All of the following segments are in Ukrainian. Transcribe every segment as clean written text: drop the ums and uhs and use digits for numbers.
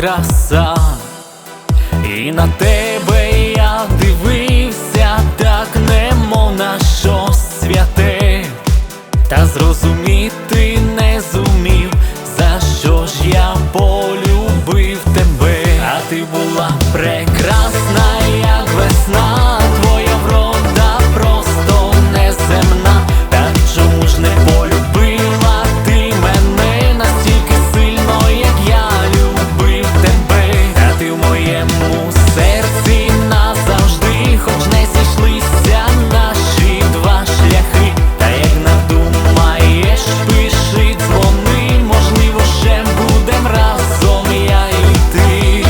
краса, і на тебе я дивився, так немов на щось святе, та зрозуміти не зумів, за що ж я полюбив тебе. А ти була прекрасна, як весна, твоя врода просто неземна. Так чому ж не полюбила ти мене настільки сильно, як я любив тебе? А ти в моєму серці назавжди, хоч не зійшлися наші два шляхи. Та як надумаєш, пиши, дзвони, можливо, ще будем разом я і ти.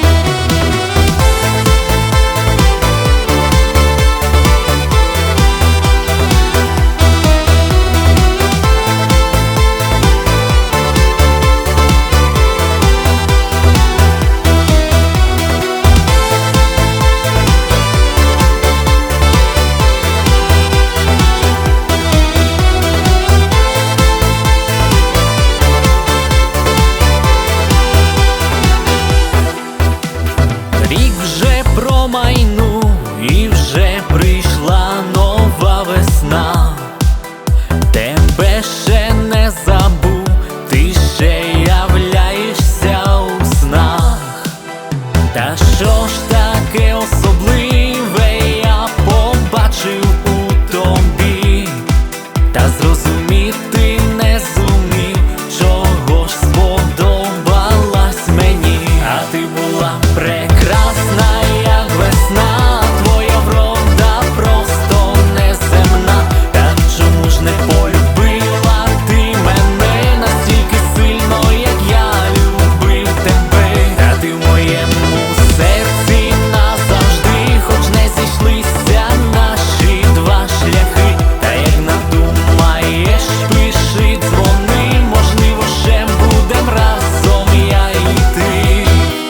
Рік вже промайнув, і вже прийшла нова весна. Тебе ще не забув, ти ще являєшся у снах. Та що ж таке особливе я побачив у тобі, та зрозуміти не зумів, чого ж сподобалась мені. А ти була прекрасна, як весна, твоя врода просто неземна. Так чому ж не полюбила ти мене настільки сильно, як я любив тебе? А ти в моєму серці назавжди, хоч не зійшлися наші два шляхи. Та як надумаєш, пиши, дзвони, можливо, ще будем разом я і ти.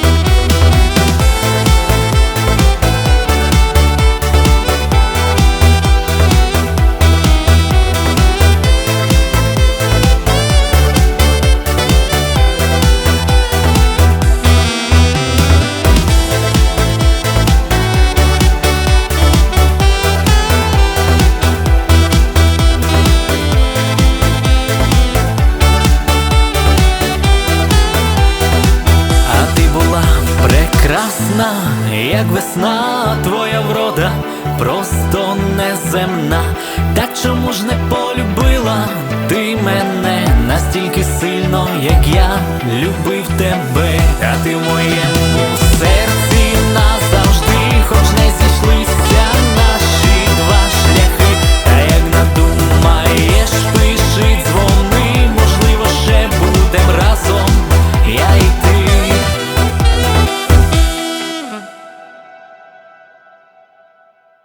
Прекрасна, як весна, твоя врода просто неземна. Так чому ж не полюбила ти мене настільки сильно, як я любив тебе? А ти в моєму